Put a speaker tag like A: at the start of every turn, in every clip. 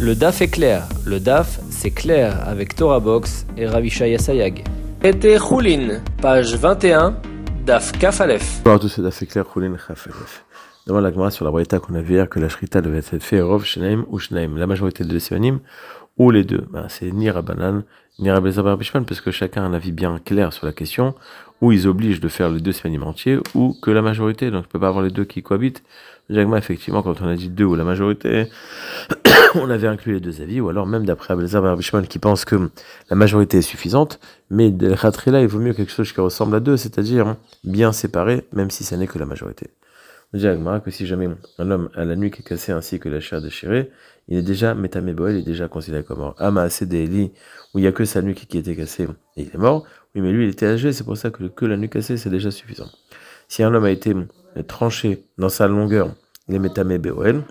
A: Le DAF est clair. Le DAF, c'est clair avec Torah Box et Ravishaya Sayag. Traité Choulin, page 21, DAF Kaf Aleph.
B: Bonjour à tous, c'est DAF est clair, Choulin Kaf Aleph. Demande la Gemara sur la braïta qu'on a vu hier que la shrita devait être faite Rov, Shenaim ou Shnaim, la majorité des deux simanim ou les deux. C'est ni Rabbanan, ni Rabbi Elazar bar Rabbi Shimon, parce que chacun a un avis bien clair sur la question, où ils obligent de faire les deux simanim entiers, ou que la majorité, donc on ne peut pas avoir les deux qui cohabitent. Jagma, effectivement, quand on a dit deux ou la majorité, on avait inclus les deux avis, ou alors même d'après Rabbi Elazar bar Rabbi Shimon qui pense que la majorité est suffisante, mais de Khatrila, il vaut mieux quelque chose qui ressemble à deux, c'est-à-dire bien séparé, même si ça n'est que la majorité. Jagma, que si jamais un homme a la nuque cassée ainsi que la chair déchirée, il est déjà métamé boel, il est déjà considéré comme mort. Ama Eli, où il n'y a que sa nuque qui était cassée et il est mort, oui, mais lui il était âgé, c'est pour ça que la nuque cassée c'est déjà suffisant. Si un homme a été tranché dans sa longueur, il est métamé boel,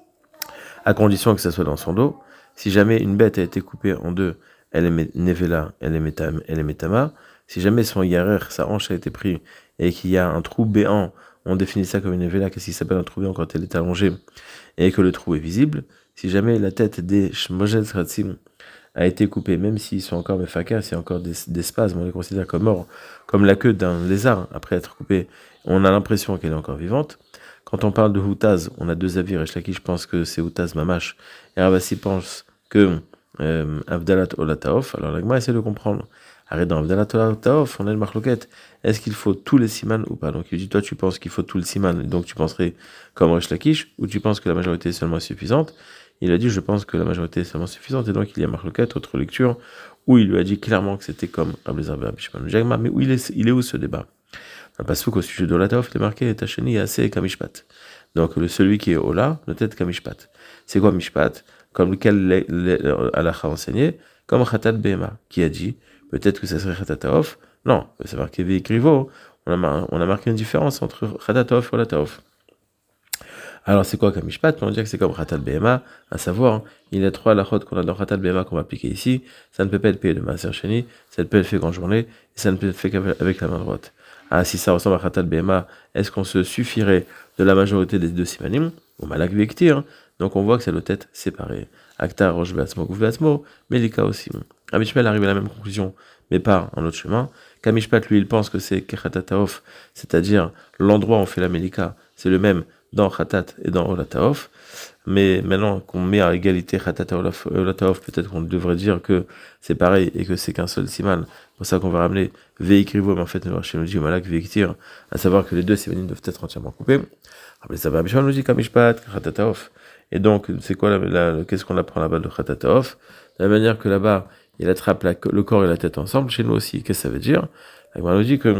B: à condition que ça soit dans son dos. Si jamais une bête a été coupée en deux, elle est nevela, elle est métama. Si jamais son yarer, sa hanche a été prise et qu'il y a un trou béant, on définit ça comme une nevela, qu'est-ce qui s'appelle un trou béant quand elle est allongée et que le trou est visible. Si jamais la tête des shmojet ratzim a été coupée, même s'ils sont encore mefakar, s'il y a encore des spasmes, on les considère comme morts, comme la queue d'un lézard après être coupée, on a l'impression qu'elle est encore vivante. Quand on parle de Houtaz, on a deux avis. Resh Lakish pense que c'est Houtaz Mamash, et Ravasi pense que Avdalat Olataof. Alors l'agma essaie de comprendre. Arrête dans Avdalat Olataof, on a le marloquette. Est-ce qu'il faut tous les siman ou pas? Donc il dit, toi tu penses qu'il faut tout le siman, donc tu penserais comme Resh Lakish, ou tu penses que la majorité est seulement suffisante? Il a dit, je pense que la majorité est seulement suffisante, et donc il y a marloquette, autre lecture, où il lui a dit clairement que c'était comme Rabbi Elazar bar Rabbi Shimon. Mais où il est où ce débat? Un passouk au sujet d'Olataof, il est marqué Tacheni assez Kamishpat. Donc celui qui est Ola, peut-être Kamishpat. C'est quoi Mishpat? Comme lequel Alacha enseigné, comme Khatat Behema, qui a dit, peut-être que ça serait Khatataof. Non, c'est marqué Veikrivo. On a marqué une différence entre Khatataof et Olataof. Alors c'est quoi Kamishpat? On dit que c'est comme Khatat Behema, à savoir, il y a trois halachot qu'on a dans Khatat Behema qu'on va appliquer ici. Ça ne peut pas être payé de Maaser Sheni, ça ne peut être fait qu'en journée, et ça ne peut être fait qu'avec la main droite. Ah, si ça ressemble à Khatat Behema, est-ce qu'on se suffirait de la majorité des deux simanim? Ou Malak Vektir. Donc on voit que ça doit être séparé. Aktar, Rosh Beatzmo, Gouf Beatzmo, Melika aussi. Rabbi Shmuel arrive à la même conclusion, mais par un autre chemin. Kamishpat, lui, il pense que c'est Khatataof, c'est-à-dire l'endroit où on fait la Melika, c'est le même dans Khatat et dans Olataof. Mais maintenant qu'on met à égalité Khatat et Olataof, peut-être qu'on devrait dire que c'est pareil et que c'est qu'un seul siman. C'est pour ça qu'on va ramener Veikrivo, mais en fait, chez nous dit Malak Veiktir, à savoir que les deux simanim doivent être entièrement coupés. Rabbi Elazar bar Rabbi Shimon nous dit Kamishpat, Khatataof. Et donc, c'est quoi qu'est-ce qu'on apprend là-bas de Khatataof? De la manière que là-bas, il attrape le corps et la tête ensemble, chez nous aussi. Qu'est-ce que ça veut dire? La Gemara nous dit que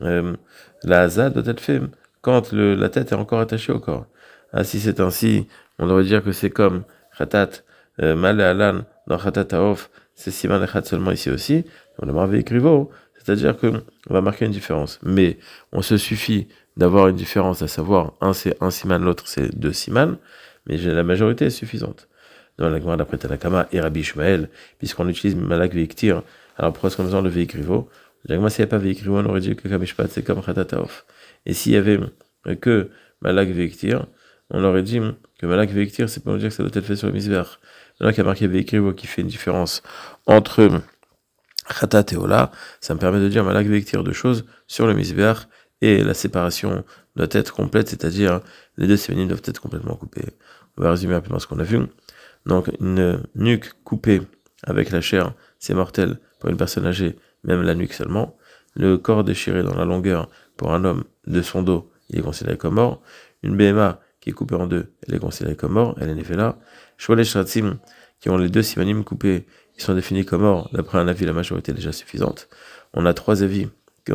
B: la Hazat doit être faite quand la tête est encore attachée au corps. Ah, si c'est ainsi, on devrait dire que c'est comme Khatat, Mal et Alan, dans Khatataof, c'est Siman et Khat seulement ici aussi. On a marvé écrivo, c'est-à-dire qu'on va marquer une différence. Mais on se suffit d'avoir une différence, à savoir un c'est un siman, l'autre c'est deux siman, mais la majorité est suffisante. Dans la Gemara d'après Tanakama et Rabbi Ishmael, puisqu'on utilise Malak Veiktir, alors pourquoi est-ce qu'on a besoin de Veikrivo? La Gemara, s'il n'y a pas Veikrivo, on aurait dit que Kamishpat c'est comme Khatataof. Et s'il y avait que Malak Veiktir, on aurait dit que Malak Veiktir, c'est pour nous dire que ça doit être fait sur le misbech. Maintenant qu'il y a marqué Veikrivo qui fait une différence entre Khatat et Ola, ça me permet de dire Malak Veiktir deux choses sur le misbech, et la séparation doit être complète, c'est-à-dire les deux simanim doivent être complètement coupés. On va résumer rapidement ce qu'on a vu. Donc une nuque coupée avec la chair, c'est mortel pour une personne âgée, même la nuque seulement. Le corps déchiré dans la longueur pour un homme de son dos, il est considéré comme mort. Une BMA qui est coupée en deux, elle est considérée comme mort, elle est nefela. Shwalei Shratzim, qui ont les deux simanim coupés, ils sont définis comme morts. D'après un avis, la majorité est déjà suffisante. On a trois avis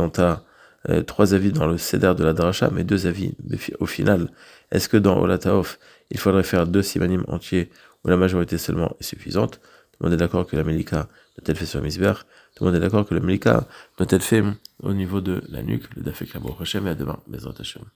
B: dans le Seder de la Dracha, mais deux avis. Au final, est-ce que dans Olataof, il faudrait faire deux simanim entiers où la majorité seulement est suffisante? Tout le monde est d'accord que la Melika doit être fait sur le misbech. Tout le monde est d'accord que la Melika doit être fait au niveau de la nuque. Le Daf Ekla Baruch Hashem, et à demain, Bezrat Hashem.